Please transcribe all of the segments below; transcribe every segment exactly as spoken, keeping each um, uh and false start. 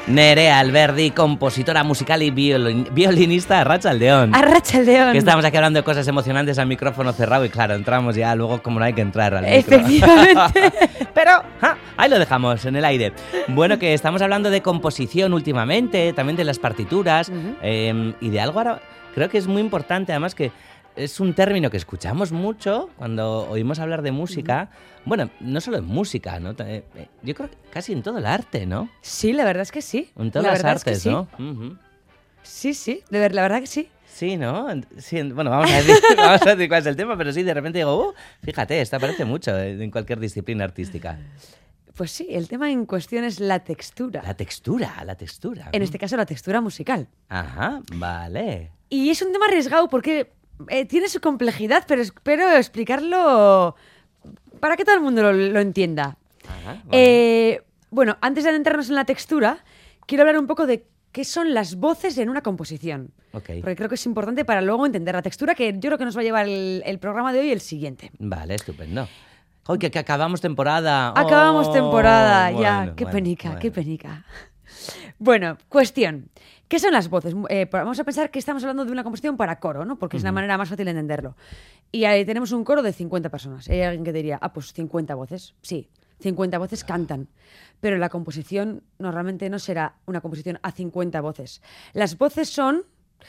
Nerea Alberdi, compositora musical y violin, violinista, arratsaldeon. Arratsaldeon. Que estamos aquí hablando de cosas emocionantes al micrófono cerrado y claro, entramos ya luego como no hay que entrar al micro. Efectivamente. Pero ja, ahí lo dejamos en el aire. Bueno, que estamos hablando de composición últimamente, también de las partituras uh-huh. eh, y de algo ahora creo que es muy importante, además que es un término que escuchamos mucho cuando oímos hablar de música. Uh-huh. Bueno, no solo en música, ¿no? Yo creo que casi en todo el arte, ¿no? Sí, la verdad es que sí. En todas la las artes, es que ¿no? Sí. Uh-huh. sí, sí, de ver, la verdad que sí. Sí, ¿no? Sí, bueno, vamos a, decir, vamos a decir cuál es el tema, pero sí, de repente digo, uh, fíjate, esto aparece mucho en cualquier disciplina artística. Pues sí, el tema en cuestión es la textura. La textura, la textura. En este caso, la textura musical. Ajá, vale. Y es un tema arriesgado porque eh, tiene su complejidad, pero espero explicarlo para que todo el mundo lo, lo entienda. Ajá, vale. eh, bueno, antes de adentrarnos en la textura, quiero hablar un poco de qué son las voces en una composición. Okay. Porque creo que es importante para luego entender la textura, que yo creo que nos va a llevar el, el programa de hoy y el siguiente. Vale, estupendo. ¡Ay, que, que acabamos temporada! Acabamos oh, temporada, bueno, ya. Qué bueno, penica, bueno. qué penica. Bueno, cuestión. ¿Qué son las voces? Eh, vamos a pensar que estamos hablando de una composición para coro, ¿no? Porque uh-huh. es la manera más fácil de entenderlo. Y ahí tenemos un coro de cincuenta personas. Hay alguien que diría, ah, pues cincuenta voces. Sí, cincuenta voces cantan. Pero la composición normalmente no será una composición a cincuenta voces. Las voces son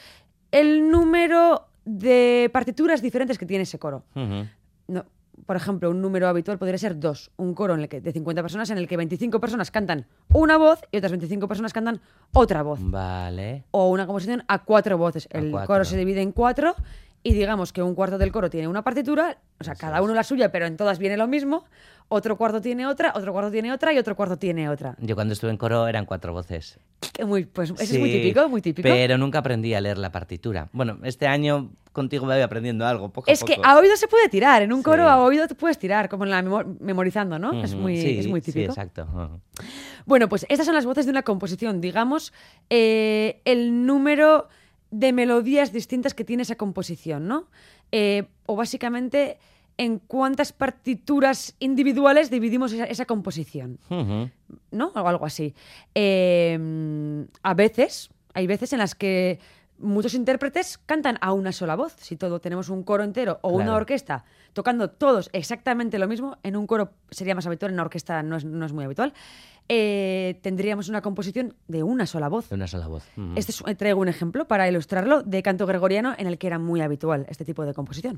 el número de partituras diferentes que tiene ese coro. Uh-huh. No, por ejemplo, un número habitual podría ser dos. Un coro en el que, de cincuenta personas en el que veinticinco personas cantan una voz y otras veinticinco personas cantan otra voz. Vale. O una composición a cuatro voces. A el cuatro. Coro se divide en cuatro y digamos que un cuarto del coro tiene una partitura, o sea, Eso cada es. uno la suya, pero en todas viene lo mismo. Otro cuarto tiene otra, otro cuarto tiene otra y otro cuarto tiene otra. Yo cuando estuve en coro eran cuatro voces. Muy, pues eso Sí, es muy típico, muy típico. Pero nunca aprendí a leer la partitura. Bueno, este año contigo me voy aprendiendo algo, poco a Es poco. que a oído se puede tirar, en un Sí. coro a oído te puedes tirar, como en la memo- memorizando, ¿no? Uh-huh. Es muy, sí, es muy típico. Sí, exacto. Uh-huh. Bueno, pues estas son las voces de una composición, digamos, eh, el número de melodías distintas que tiene esa composición, ¿no? Eh, o básicamente en cuántas partituras individuales dividimos esa, esa composición, Uh-huh. ¿no? O algo así. Eh, a veces, hay veces en las que muchos intérpretes cantan a una sola voz. Si todo tenemos un coro entero o Claro. una orquesta tocando todos exactamente lo mismo, en un coro sería más habitual, en una orquesta no es, no es muy habitual, eh, tendríamos una composición de una sola voz. De una sola voz. Uh-huh. Este es, traigo un ejemplo para ilustrarlo de canto gregoriano en el que era muy habitual este tipo de composición.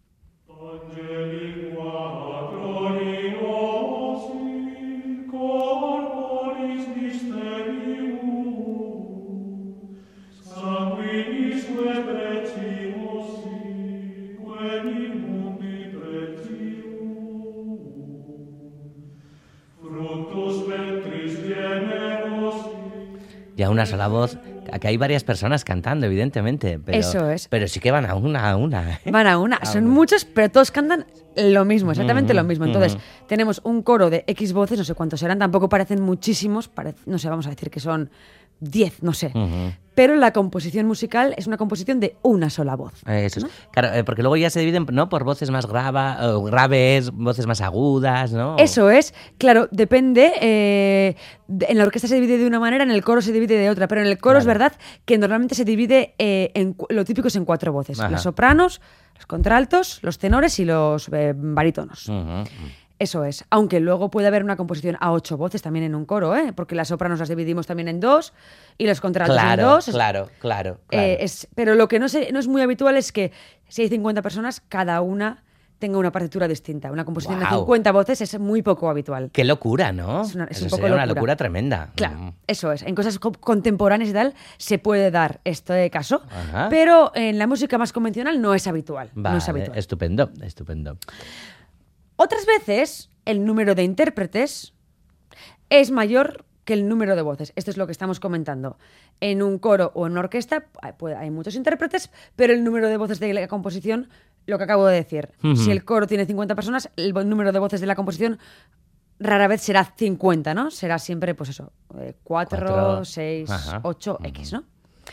Ya una sola voz. Aquí hay varias personas cantando, evidentemente. Pero, Eso es. Pero sí que van a una a una. ¿eh? Van a una, A son una. muchos, pero todos cantan lo mismo, exactamente Uh-huh, lo mismo. Entonces, uh-huh. tenemos un coro de X voces, no sé cuántos serán, tampoco parecen muchísimos, parec- no sé, vamos a decir que son diez, no sé. Uh-huh. Pero la composición musical es una composición de una sola voz. Eso es. ¿no? Claro, eh, porque luego ya se dividen, ¿no? Por voces más grava, o graves, voces más agudas, ¿no? Eso es, claro, depende. eh, de- en la orquesta se divide de una manera, en el coro se divide de otra, pero en el coro Claro. es verdad que normalmente se divide eh, en cu- lo típico es en cuatro voces: Ajá. los sopranos, los contraltos, los tenores y los eh, barítonos. Uh-huh. Eso es, aunque luego puede haber una composición a ocho voces también en un coro, ¿eh? Porque las sopranos las dividimos también en dos y los contraltos Claro, en dos. claro, claro, claro. Eh, es, pero lo que no, se, no es muy habitual es que si hay cincuenta personas, cada una tenga una partitura distinta. Una composición Guau. de cincuenta voces es muy poco habitual. Qué locura, ¿no? Es una- es Eso un poco sería una locura. locura tremenda. Claro, Mm. eso es. En cosas co- contemporáneas y tal se puede dar este caso, Ajá. pero en la música más convencional no es habitual. Vale, no es habitual. estupendo, estupendo. Otras veces, el número de intérpretes es mayor que el número de voces. Esto es lo que estamos comentando. En un coro o en una orquesta hay, pues, hay muchos intérpretes, pero el número de voces de la composición, lo que acabo de decir. Uh-huh. Si el coro tiene cincuenta personas, el vo- número de voces de la composición rara vez será cincuenta, ¿no? Será siempre, pues eso, cuatro, Cuatro. seis, Ajá. ocho, X, ¿no?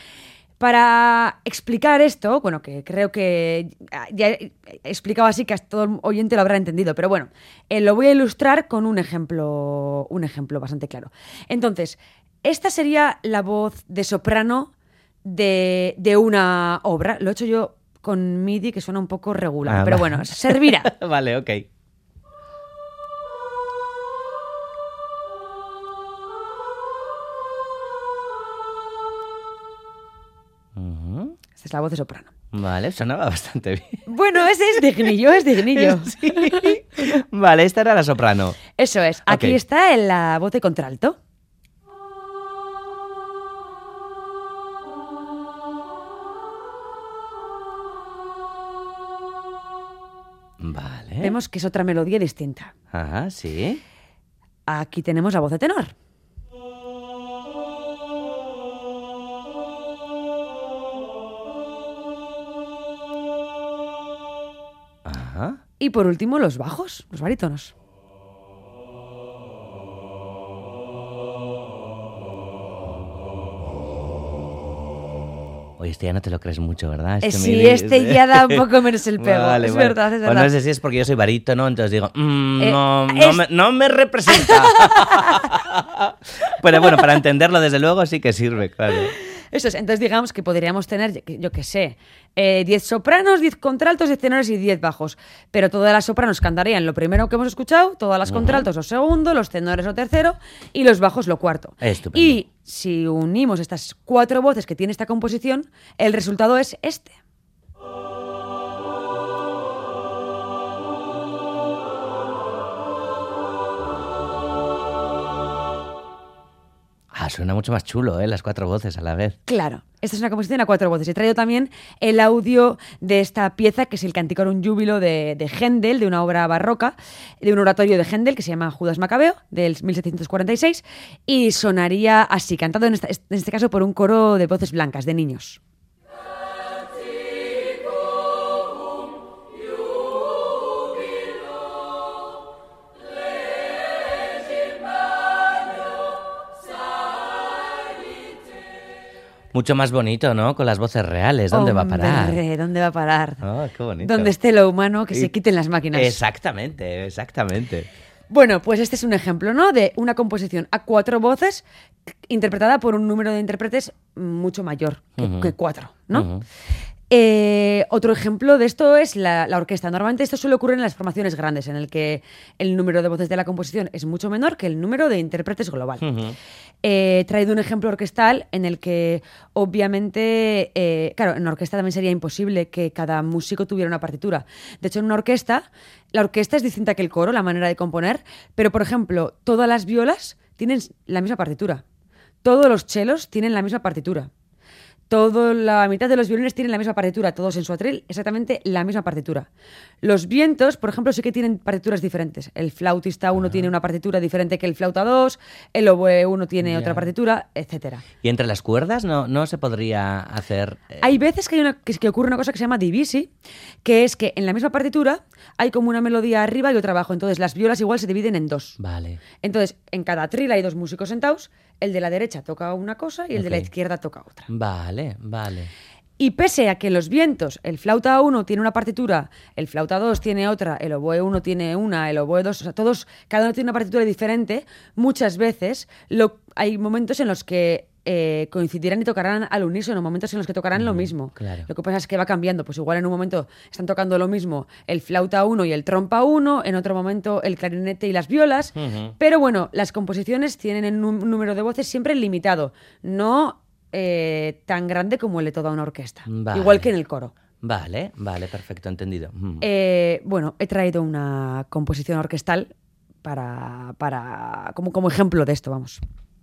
Para explicar esto, bueno, que creo que ya he explicado así que a todo el oyente lo habrá entendido, pero bueno, eh, lo voy a ilustrar con un ejemplo, un ejemplo bastante claro. Entonces, esta sería la voz de soprano de, de una obra. Lo he hecho yo con MIDI, que suena un poco regular, Ah, pero va. bueno, servirá. Vale, ok. Ujú. Esta es la voz de soprano. Vale, sonaba bastante bien. Bueno, ese es dignillo, es dignillo. Sí. Vale, esta era la soprano. Eso es. Aquí Ok. está en la voz de contralto. Vale. Vemos que es otra melodía distinta. Ajá, sí. Aquí tenemos la voz de tenor. Ajá. Y por último, los bajos, los barítonos. Oye, este ya no te lo crees mucho, ¿verdad? Eh, Este sí, MIDI- este ya da un poco menos el pego. Vale, es vale. verdad, es Pues verdad. no sé si es porque yo soy barítono, entonces digo, mm, Eh, no, no, es- me, no me representa. Pero bueno, para entenderlo, desde luego, sí que sirve, claro. Eso es. Entonces digamos que podríamos tener, yo qué sé, eh, diez sopranos, diez contraltos, diez tenores y diez bajos. Pero todas las sopranos cantarían lo primero que hemos escuchado, todas las contraltos lo segundo, los tenores lo tercero y los bajos lo cuarto. Estupendo. Y si unimos estas cuatro voces que tiene esta composición, el resultado es este. Ah, suena mucho más chulo, ¿eh? Las cuatro voces a la vez. Claro, esta es una composición a cuatro voces. He traído también el audio de esta pieza, que es el Canticorum Júbilo de, de Händel, de una obra barroca, de un oratorio de Händel que se llama Judas Macabeo, del mil setecientos cuarenta y seis, y sonaría así, cantado en, esta- en este caso por un coro de voces blancas, de niños. Mucho más bonito, ¿no? Con las voces reales. ¿Dónde va a parar? Hombre, ¿dónde va a parar? Ah, qué bonito. Donde esté lo humano, que Y- se quiten las máquinas. Exactamente, exactamente. Bueno, pues este es un ejemplo, ¿no? De una composición a cuatro voces interpretada por un número de intérpretes mucho mayor que, Ujú. que cuatro, ¿no? Ujú. Eh, otro ejemplo de esto es la, la orquesta. Normalmente esto suele ocurrir en las formaciones grandes, en el que el número de voces de la composición es mucho menor que el número de intérpretes global. Ujú. Eh, he traído un ejemplo orquestal en el que, obviamente, eh, claro, en una orquesta también sería imposible que cada músico tuviera una partitura. De hecho, en una orquesta, la orquesta es distinta que el coro, la manera de componer, pero, por ejemplo, todas las violas tienen la misma partitura. Todos los chelos tienen la misma partitura. Toda la mitad de los violines tienen la misma partitura, todos en su atril, exactamente la misma partitura. Los vientos, por ejemplo, sí que tienen partituras diferentes. El flautista uno tiene una partitura diferente que el flauta dos, el oboe uno tiene Ya. otra partitura, etcétera. ¿Y entre las cuerdas no, no se podría hacer...? eh, Hay veces que, hay una, que, que ocurre una cosa que se llama divisi, que es que en la misma partitura hay como una melodía arriba y otra abajo. Entonces las violas igual se dividen en dos. Vale. Entonces, en cada atril hay dos músicos sentados, el de la derecha toca una cosa y el de la Ok. izquierda toca otra. Vale, vale. Y pese a que los vientos, el flauta uno tiene una partitura, el flauta dos tiene otra, el oboe uno tiene una, el oboe dos, o sea, todos, cada uno tiene una partitura diferente, muchas veces lo, hay momentos en los que eh, coincidirán y tocarán al unísono, momentos en los que tocarán lo mismo. claro. Lo que pasa es que va cambiando, pues igual en un momento están tocando lo mismo el flauta uno y el trompa uno, en otro momento el clarinete y las violas, Ujú. pero bueno, las composiciones tienen un número de voces siempre limitado, no eh, tan grande como el de toda una orquesta, Vale. igual que en el coro. Vale, vale, perfecto, entendido. Mm. Eh, bueno, he traído una composición orquestal para, para como, como ejemplo de esto, vamos.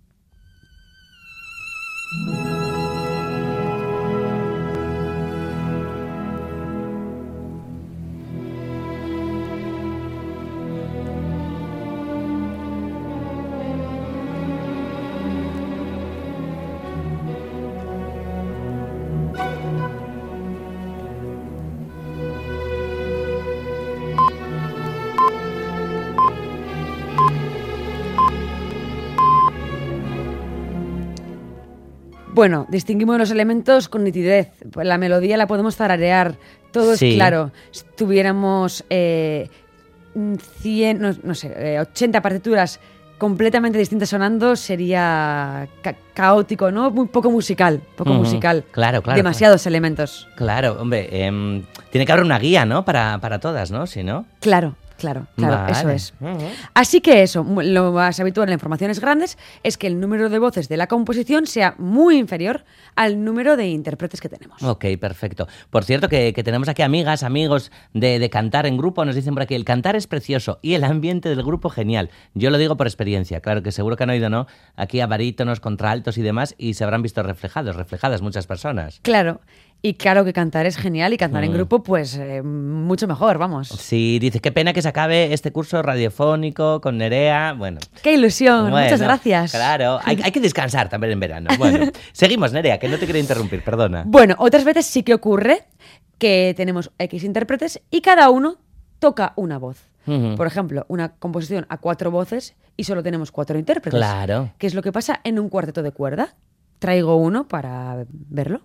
Bueno, distinguimos los elementos con nitidez. Pues la melodía la podemos tararear, todo Sí. es claro. Si tuviéramos eh, cien, no, no sé, eh, ochenta partituras completamente distintas sonando sería ca- caótico, ¿no? Muy poco musical, poco uh-huh. musical. Claro, claro. Demasiados claro. elementos. Claro, hombre, eh, tiene que haber una guía, ¿no? Para, para todas, ¿no? Si no... Claro. Claro, claro, vale. eso es. Uh-huh. Así que eso, lo más habitual en formaciones grandes es que el número de voces de la composición sea muy inferior al número de intérpretes que tenemos. Ok, perfecto. Por cierto, que, que tenemos aquí amigas, amigos de, de cantar en grupo. Nos dicen por aquí, el cantar es precioso y el ambiente del grupo genial. Yo lo digo por experiencia. Claro que seguro que han oído, ¿no? Aquí a barítonos, contraltos y demás y se habrán visto reflejados, reflejadas muchas personas. Claro. Y claro que cantar es genial y cantar mm. en grupo, pues eh, mucho mejor, vamos. Sí, dice, qué pena que se acabe este curso radiofónico con Nerea. Bueno. ¡Qué ilusión! Bueno, muchas gracias. Claro, hay, hay que descansar también en verano. Bueno, seguimos, Nerea, que no te quiero interrumpir, perdona. Bueno, otras veces sí que ocurre que tenemos X intérpretes y cada uno toca una voz. Uh-huh. Por ejemplo, una composición a cuatro voces y solo tenemos cuatro intérpretes. Claro. ¿Qué es lo que pasa en un cuarteto de cuerda? Traigo uno para verlo.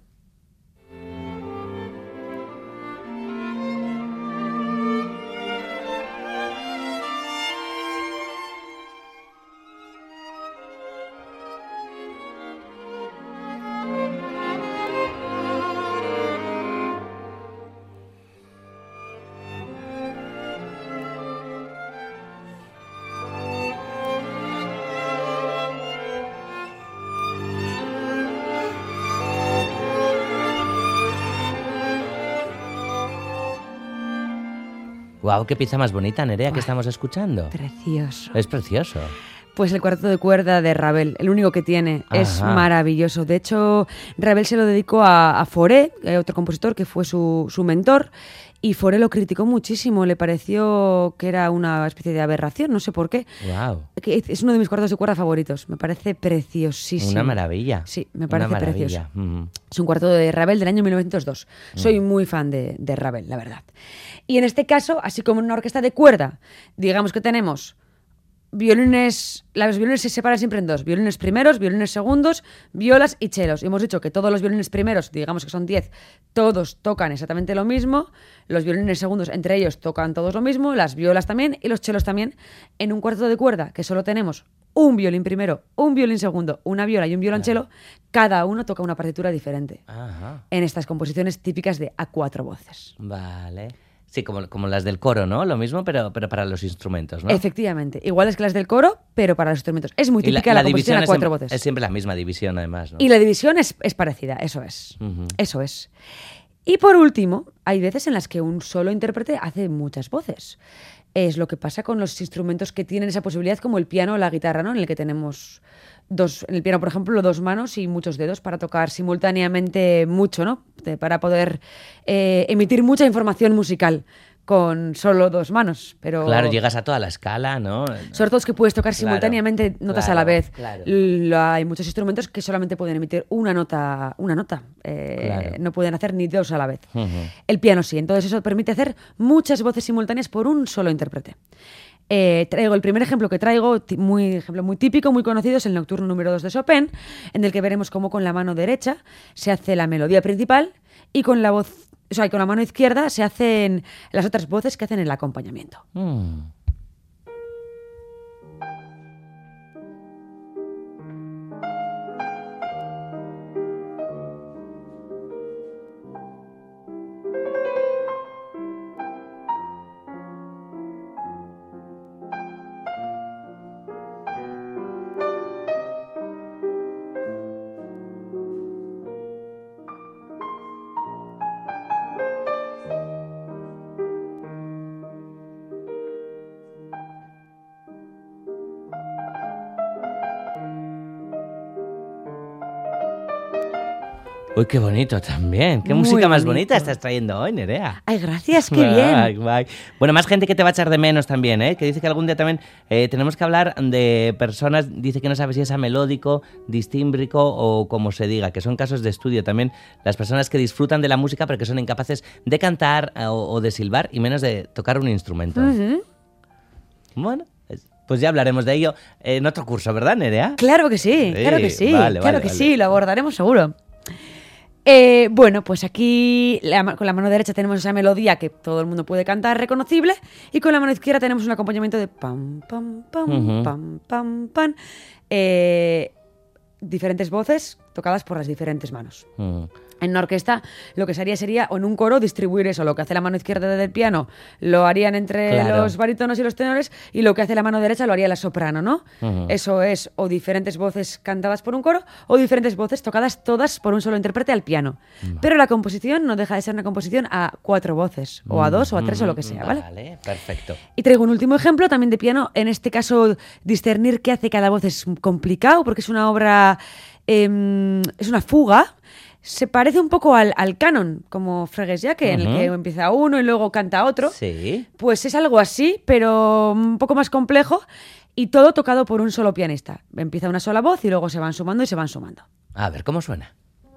Guau, qué pieza más bonita, Nerea, que estamos escuchando. Precioso. Es precioso. Pues el cuarteto de cuerda de Ravel, el único que tiene, Ajá. es maravilloso. De hecho, Ravel se lo dedicó a, a Fauré, otro compositor que fue su, su mentor, y Fauré lo criticó muchísimo, le pareció que era una especie de aberración, no sé por qué. Wow. Es uno de mis cuartetos de cuerda favoritos, me parece preciosísimo. Una maravilla. Sí, me parece precioso. Uh-huh. Es un cuarteto de Ravel del año mil novecientos dos. Uh-huh. Soy muy fan de, de Ravel, la verdad. Y en este caso, así como en una orquesta de cuerda, digamos que tenemos violines, los violines se separan siempre en dos, violines primeros, violines segundos, violas y chelos. Y hemos dicho que todos los violines primeros, digamos que son diez, todos tocan exactamente lo mismo, los violines segundos entre ellos tocan todos lo mismo, las violas también y los chelos también. En un cuarteto de cuerda que solo tenemos un violín primero, un violín segundo, una viola y un violonchelo, claro. cada uno toca una partitura diferente. Ajá. En estas composiciones típicas de a cuatro voces. Vale. Sí, como, como las del coro, ¿no? Lo mismo, pero, pero para los instrumentos, ¿no? Efectivamente. Iguales que las del coro, pero para los instrumentos. Es muy típica la, la, la composición a cuatro voces. Es siempre la misma división, además, ¿no? Y la división es, es parecida, eso es. Uh-huh. Eso es. Y por último, hay veces en las que un solo intérprete hace muchas voces. Es lo que pasa con los instrumentos que tienen esa posibilidad, como el piano o la guitarra, ¿no? En el que tenemos dos, en el piano, por ejemplo, dos manos y muchos dedos para tocar simultáneamente mucho, ¿no? De, para poder eh, emitir mucha información musical con solo dos manos. Pero claro, llegas a toda la escala, ¿no? Sobre todo es que puedes tocar claro, simultáneamente notas claro, a la vez. Claro. L- hay muchos instrumentos que solamente pueden emitir una nota, una nota. Eh, claro. No pueden hacer ni dos a la vez. Uh-huh. El piano sí, entonces eso permite hacer muchas voces simultáneas por un solo intérprete. Eh, traigo el primer ejemplo que traigo, t- muy ejemplo muy típico, muy conocido, es el Nocturno número dos de Chopin, en el que veremos cómo con la mano derecha se hace la melodía principal y con la voz, o sea, con la mano izquierda se hacen las otras voces que hacen el acompañamiento. Mm. Uy, qué bonito también. Qué Muy música más bonito. bonita estás trayendo hoy, Nerea. Ay, gracias, qué bien. Ay, ay. Bueno, más gente que te va a echar de menos también, ¿eh? Que dice que algún día también eh, tenemos que hablar de personas, dice que no sabe si es a melódico, distímbrico o como se diga, que son casos de estudio también. Las personas que disfrutan de la música pero que son incapaces de cantar o, o de silbar y menos de tocar un instrumento. Uh-huh. Bueno, pues ya hablaremos de ello en otro curso, ¿verdad, Nerea? Claro que sí, Sí, claro que sí, vale, claro vale, que vale. sí, lo abordaremos seguro. Eh, bueno, pues aquí la, con la mano derecha tenemos esa melodía que todo el mundo puede cantar, reconocible, y con la mano izquierda tenemos un acompañamiento de pam, pam, pam, Ujú. pam, pam, pam. Eh, diferentes voces tocadas por las diferentes manos. Mm. En una orquesta lo que se haría sería, o en un coro, distribuir eso. Lo que hace la mano izquierda del piano lo harían entre Claro. los barítonos y los tenores, y lo que hace la mano derecha lo haría la soprano, ¿no? Ujú. Eso es o diferentes voces cantadas por un coro o diferentes voces tocadas todas por un solo intérprete al piano. Pero la composición no deja de ser una composición a cuatro voces, o a dos, o a tres, o lo que sea, ¿vale? Vale, perfecto. Y traigo un último ejemplo también de piano. En este caso, discernir qué hace cada voz es complicado porque es una obra, eh, es una fuga. Se parece un poco al, al canon, como Fregues ya, que en el Ujú. que empieza uno y luego canta otro. Sí. Pues es algo así, pero un poco más complejo y todo tocado por un solo pianista. Empieza una sola voz y luego se van sumando y se van sumando. A ver, ¿cómo suena?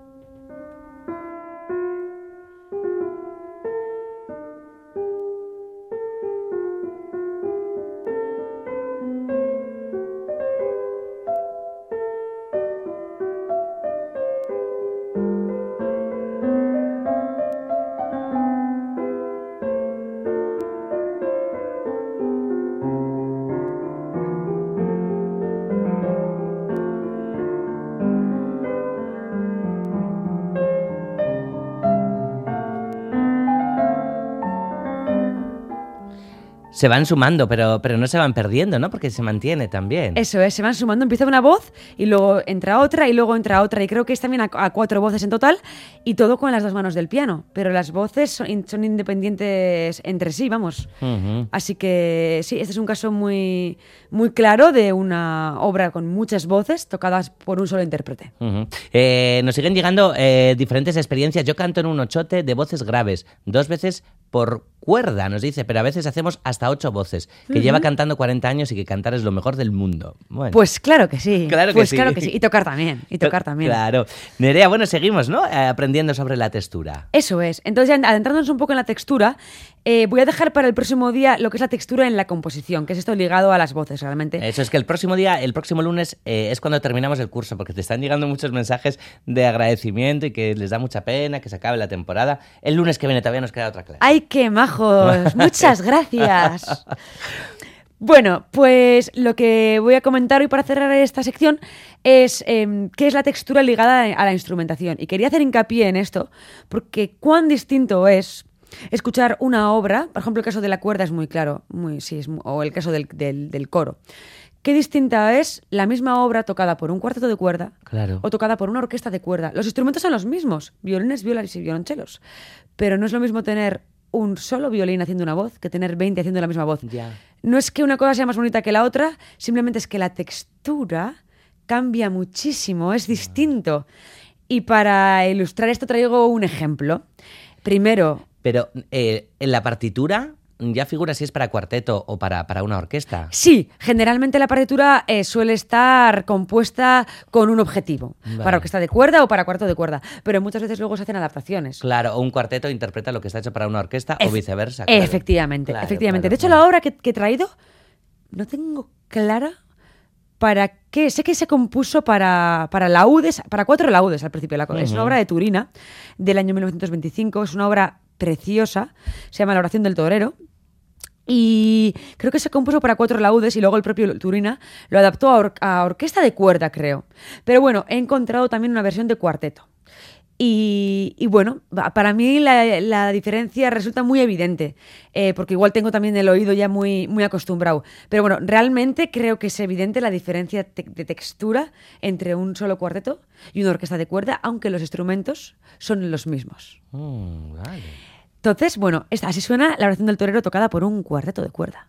Se van sumando, pero, pero no se van perdiendo, ¿no? Porque se mantiene también. Eso es, se van sumando, empieza una voz y luego entra otra y luego entra otra. Y creo que es también a, a cuatro voces en total y todo con las dos manos del piano. Pero las voces son, in- son independientes entre sí, vamos. Ujú. Así que sí, este es un caso muy, muy claro de una obra con muchas voces tocadas por un solo intérprete. Ujú. Eh, nos siguen llegando eh, diferentes experiencias. Yo canto en un ochote de voces graves, dos veces por cuerda, nos dice, pero a veces hacemos hasta ocho voces, que lleva cantando cuarenta años y que cantar es lo mejor del mundo. Bueno. Pues claro que sí. Claro que pues sí. claro que sí. Y tocar también. Y tocar también. Claro. Nerea, bueno, seguimos, ¿no? Eh, aprendiendo sobre la textura. Eso es. Entonces, ya adentrándonos un poco en la textura, eh, voy a dejar para el próximo día lo que es la textura en la composición, que es esto ligado a las voces realmente. Eso es que el próximo día, el próximo lunes, eh, es cuando terminamos el curso, porque te están llegando muchos mensajes de agradecimiento y que les da mucha pena que se acabe la temporada. El lunes que viene todavía nos queda otra clase. ¡Ay, qué majos! Muchas gracias. Bueno, pues lo que voy a comentar hoy para cerrar esta sección es eh, qué es la textura ligada a la instrumentación. Y quería hacer hincapié en esto, porque cuán distinto es escuchar una obra, por ejemplo, el caso de la cuerda es muy claro, muy, sí, es, mu- o el caso del, del- del coro. Qué distinta es la misma obra tocada por un cuarteto de cuerda Claro. o tocada por una orquesta de cuerda. Los instrumentos son los mismos, violines, violas y violonchelos. Pero no es lo mismo tener un solo violín haciendo una voz que tener veinte haciendo la misma voz. Ya. No es que una cosa sea más bonita que la otra, simplemente es que la textura cambia muchísimo, es distinto. Y para ilustrar esto traigo un ejemplo. Primero, Pero eh, en la partitura ya figura si es para cuarteto o para, para una orquesta. sí, generalmente la partitura eh, suele estar compuesta con un objetivo, Vale. para orquesta de cuerda o para cuarto de cuerda, pero muchas veces luego se hacen adaptaciones. Claro, o un cuarteto interpreta lo que está hecho para una orquesta o Ef- viceversa. Claro. Efectivamente, Claro, efectivamente. claro, de hecho, claro. la obra que, que he traído no tengo clara para qué. Sé que se compuso para, para laúdes, para cuatro laúdes al principio. La, Es una Ujú. obra de Turina del año mil novecientos veinticinco. Es una obra preciosa. Se llama La oración del torero. Y creo que se compuso para cuatro laúdes y luego el propio Turina lo adaptó a, or- a orquesta de cuerda, creo. Pero bueno, he encontrado también una versión de cuarteto. Y, y bueno, va- para mí la, la diferencia resulta muy evidente, eh, porque igual tengo también el oído ya muy, muy acostumbrado. Pero bueno, realmente creo que es evidente la diferencia te- de textura entre un solo cuarteto y una orquesta de cuerda, aunque los instrumentos son los mismos. Mm, vale. Entonces, bueno, esta- así suena la oración del torero tocada por un cuarteto de cuerda.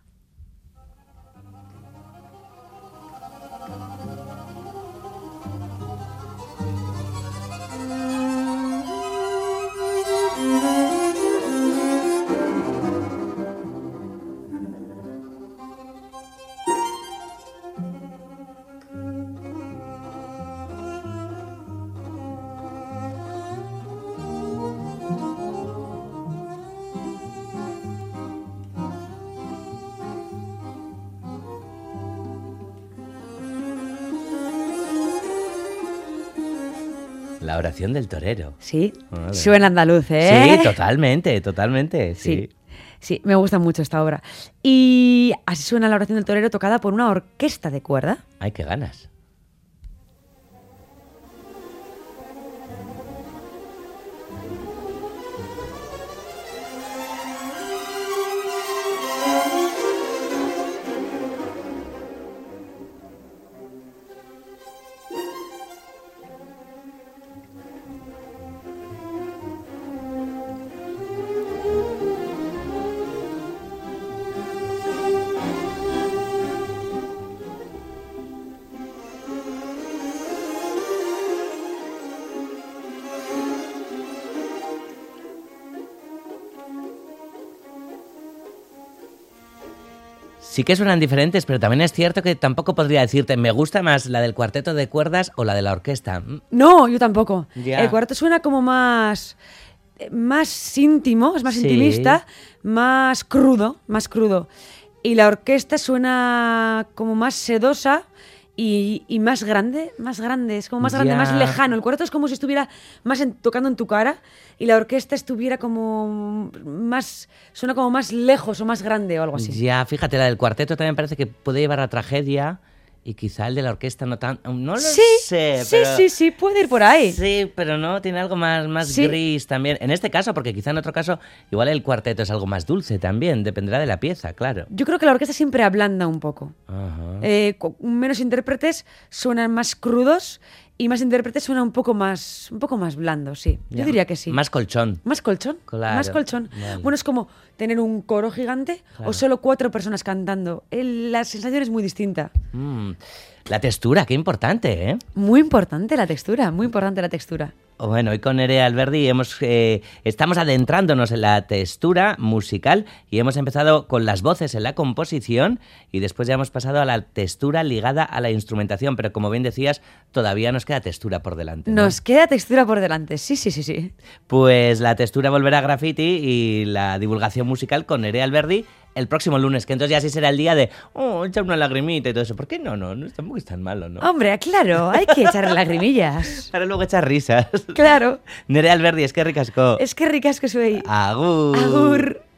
La oración del torero. Sí, Vale. suena andaluz, ¿eh? Sí, totalmente, totalmente, sí. Sí, sí, me gusta mucho esta obra. Y así suena la oración del torero tocada por una orquesta de cuerda. Ay, qué ganas. Sí que suenan diferentes, pero también es cierto que tampoco podría decirte, me gusta más la del cuarteto de cuerdas o la de la orquesta. No, yo tampoco. Ya. El cuarteto suena como más, más íntimo, es más Sí. intimista, más crudo, más crudo. Y la orquesta suena como más sedosa y, y más grande, más grande, es como más grande, Ya. más lejano. El cuarteto es como si estuviera más en- tocando en tu cara y la orquesta estuviera como más, suena como más lejos o más grande o algo así. Ya, fíjate, la del cuarteto también parece que puede llevar a tragedia y quizá el de la orquesta no tan... No lo Sí, sé, sí, pero... sí, sí, puede ir por ahí. Sí, pero no, tiene algo más, más Sí. gris también. En este caso, porque quizá en otro caso, igual el cuarteto es algo más dulce también, dependerá de la pieza, claro. Yo creo que la orquesta siempre ablanda un poco. Ajá. Eh, cu- menos intérpretes suenan más crudos y más intérpretes suenan un poco más, un poco más blandos, sí. Yo Ya. diría que sí. Más colchón. ¿Más colchón? Claro, Más colchón. vale. Bueno, es como tener un coro gigante Claro. o solo cuatro personas cantando. El- la sensación es muy distinta. Mm, La textura, qué importante, ¿eh? Muy importante la textura, muy importante la textura. Bueno, hoy con Nerea Alberdi hemos, eh, estamos adentrándonos en la textura musical y hemos empezado con las voces en la composición y después ya hemos pasado a la textura ligada a la instrumentación, pero como bien decías, todavía nos queda textura por delante, ¿no? Nos queda textura por delante, sí, sí, sí, sí. Pues la textura volverá a Graffiti y la divulgación musical con Nerea Alberdi el próximo lunes, que entonces ya sí será el día de, oh, echar una lagrimita y todo eso. ¿Por qué no? No, no tampoco es tan malo, ¿no? Hombre, claro, hay que echar lagrimillas. Para luego echar risas. Claro, Nerea Alberdi, es que ricasco. es que ricas que soy. Agur. Agur.